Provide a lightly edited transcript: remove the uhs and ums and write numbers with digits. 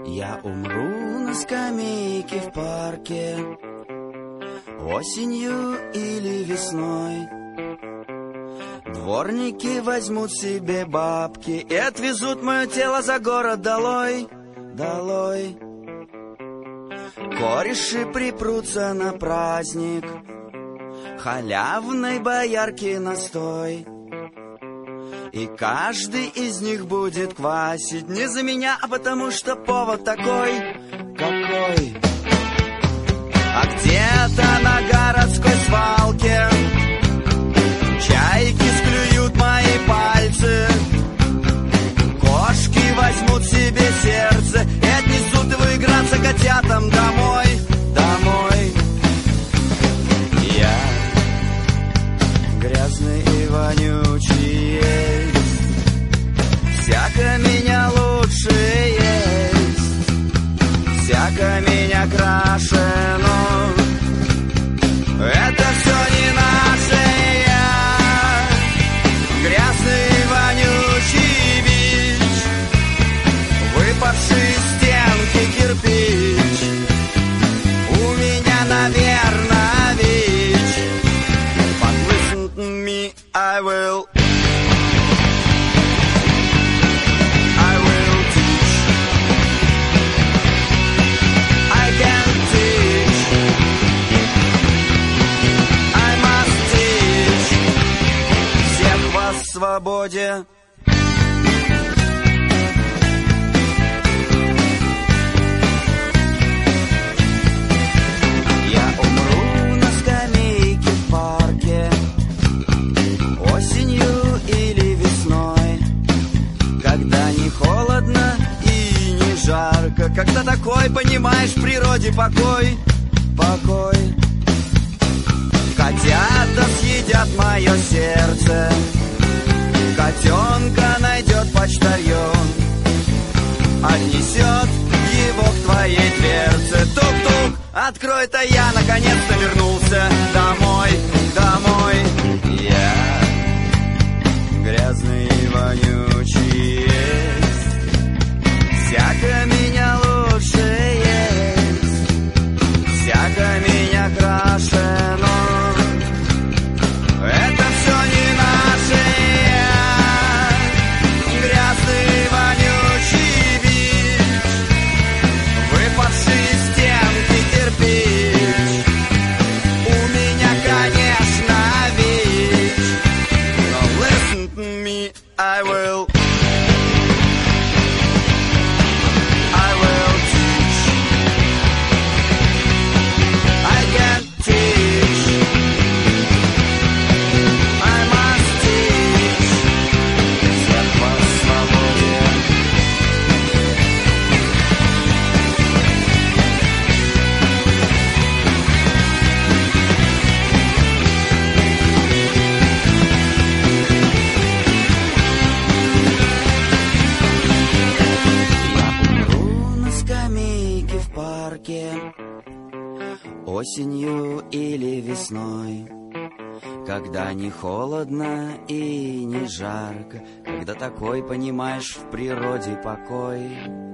Я умру на скамейке в парке, осенью или весной. Дворники возьмут себе бабки и отвезут мое тело за город долой, долой. Кореши припрутся на праздник, халявной боярки настой. И каждый из них будет квасить не за меня, а потому что повод такой, какой. А где-то на городской свалке чайки склюют мои пальцы, кошки возьмут себе сердце и отнесут его играться котятам домой, домой. Я грязный и вонючий есть, всяко меня лучше есть, всяко меня краше, но это все не наше. Я грязный и вонючий бич, выпавший из стенки кирпич, у меня, наверное, ВИЧ. But listen to me, I will teach. I can teach. I must teach. Всех вас в свободе. Я умру на скамейке в парке, осенью или весной, когда не холодно и не жарко, когда такой, понимаешь, в природе покой, покой. Котята съедят мое сердце, котенка найдет почтальон, отнесет его к твоей дверце. Тук-тук, открой-то, я наконец-то вернулся домой, домой. Я грязный и вонючий есть, всяко меня лучше есть, всяко меня краше, но это все не наше. Я грязный и вонючий бич, выпавший из стенки кирпич, у меня, конечно, ВИЧ. Но listen to me, I will teach. I can teach. I must teach. Всех по свободе. Я умру на скамейке в парке, осенью или весной, когда не холодно и не жарко, когда такой, понимаешь, в природе покой.